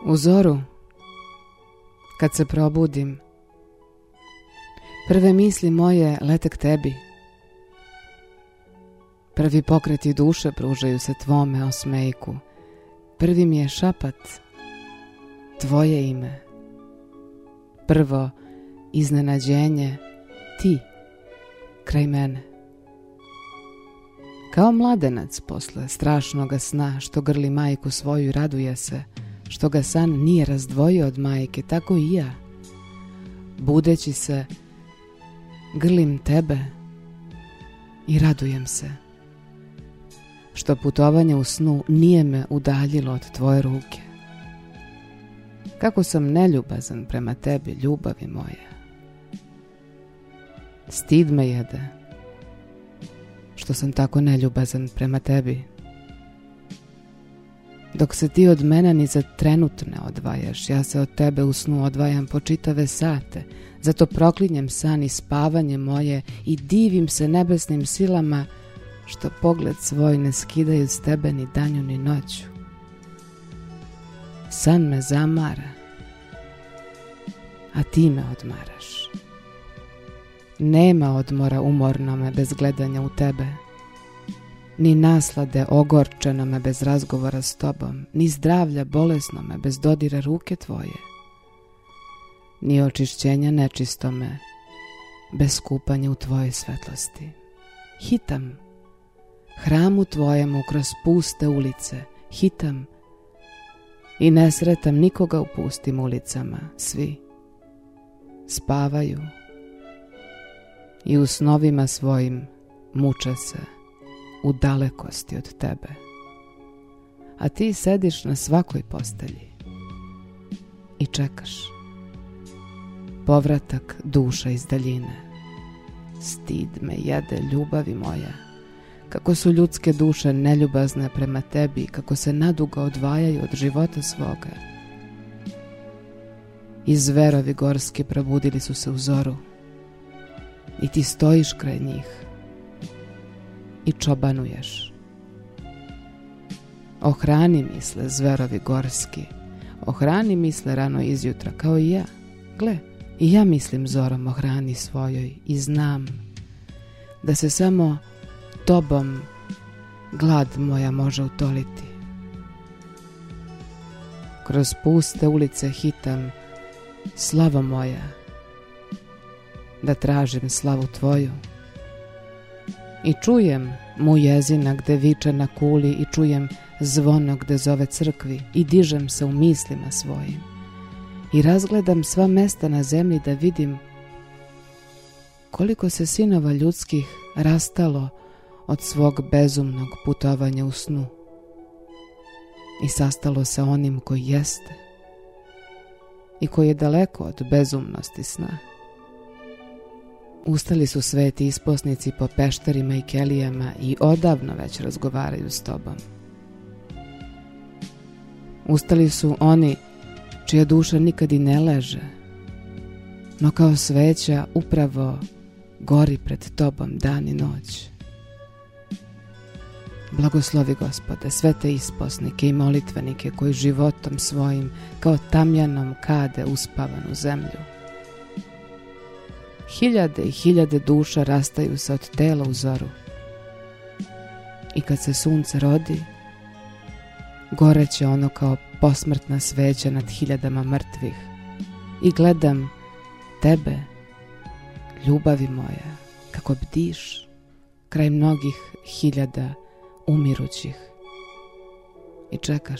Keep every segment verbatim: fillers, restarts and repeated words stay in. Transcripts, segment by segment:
U zoru, kad se probudim, prve misli moje lete k tebi. Prvi pokreti duše pružaju se tvome osmejku. Prvi mi je šapat tvoje ime. Prvo iznenađenje ti kraj mene. Kao mladenac posle strašnoga sna što grli majku svoju i raduje se što ga san nije razdvojio od majke, tako i ja, budeći se, grlim tebe i radujem se što putovanje u snu nije me udaljilo od tvoje ruke. Kako sam neljubazan prema tebi, ljubavi moje. Stid me jede što sam tako neljubazan prema tebi. Dok se ti od mene ni za trenut ne odvajaš, ja se od tebe u snu odvajam po čitave sate. Zato proklinjem san i spavanje moje i divim se nebesnim silama što pogled svoj ne skidaju s tebe ni danju ni noću. San me zamara, a ti me odmaraš. Nema odmora umornome bez gledanja u tebe, ni naslade ogorčenome bez razgovora s tobom, ni zdravlja bolesnome bez dodira ruke tvoje, ni očišćenja nečistome bez kupanja u tvojoj svetlosti. Hitam hramu tvojemu kroz puste ulice, hitam i ne sretam nikoga u pustim ulicama, svi spavaju i u snovima svojim muče se u dalekosti od tebe. A ti sediš na svakoj postelji i čekaš povratak duša iz daljine. Stid me jede, ljubavi moja, kako su ljudske duše neljubazne prema tebi, kako se nadugo odvajaju od života svoga. I zverovi gorski probudili su se u zoru i ti stojiš kraj njih i čobanuješ. Ohrani misle zverovi gorski, ohrani misle rano izjutra kao i ja. Gle, i ja mislim zorom ohrani svojoj i znam da se samo tobom glad moja može utoliti. Kroz puste ulice hitam, slavo moja, da tražim slavu tvoju. I čujem mu jezina gde viče na kuli i čujem zvono gde zove crkvi i dižem se u mislima svojim i razgledam sva mesta na zemlji da vidim koliko se sinova ljudskih rastalo od svog bezumnog putovanja u snu i sastalo sa onim koji jeste i koji je daleko od bezumnosti sna. Ustali su sveti isposnici po pešterima i kelijama i odavno već razgovaraju s tobom. Ustali su oni čija duša nikad i ne leže, no kao sveća upravo gori pred tobom dan i noć. Blagoslovi, Gospode, sve te isposnike i molitvenike koji životom svojim kao tamjanom kade uspavanu zemlju. Hiljade i hiljade duša rastaju se od tela u zoru i kad se sunce rodi, goreće ono kao posmrtna sveća nad hiljadama mrtvih i gledam tebe, ljubavi moja, kako bdiš kraj mnogih hiljada umirućih i čekaš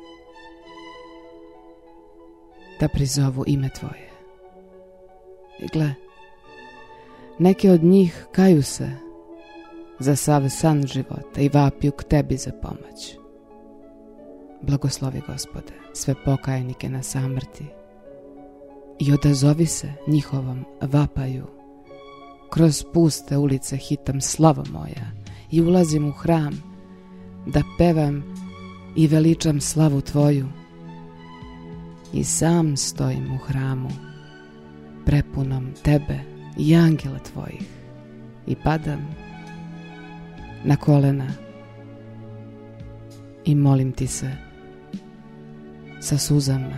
da prizovu ime tvoje. I gle, neki od njih kaju se za sav san života i vapiju k tebi za pomoć. Blagoslovi, Gospode, sve pokajnike na samrti i odazovi se njihovom vapaju. Kroz puste ulice hitam, slava moja, i ulazim u hram da pevam i veličam slavu tvoju. I sam stojim u hramu prepunom tebe i angela tvojih i padam na kolena i molim ti se sa suzama.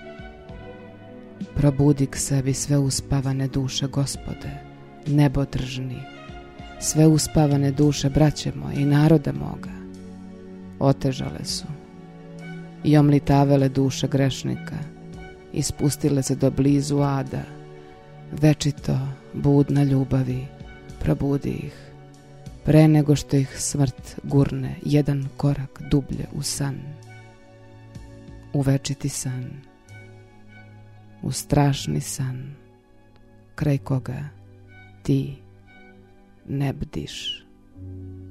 Probudi k sebi sve uspavane duše, Gospode, nebodržni, sve uspavane duše, braće moje i naroda moga. Otežale su i omlitavele duše grešnika, ispustile se do blizu ada. Večito, budna ljubavi, probudi ih, pre nego što ih smrt gurne jedan korak dublje u san. U večiti san, u strašni san, kraj koga ti ne bdiš.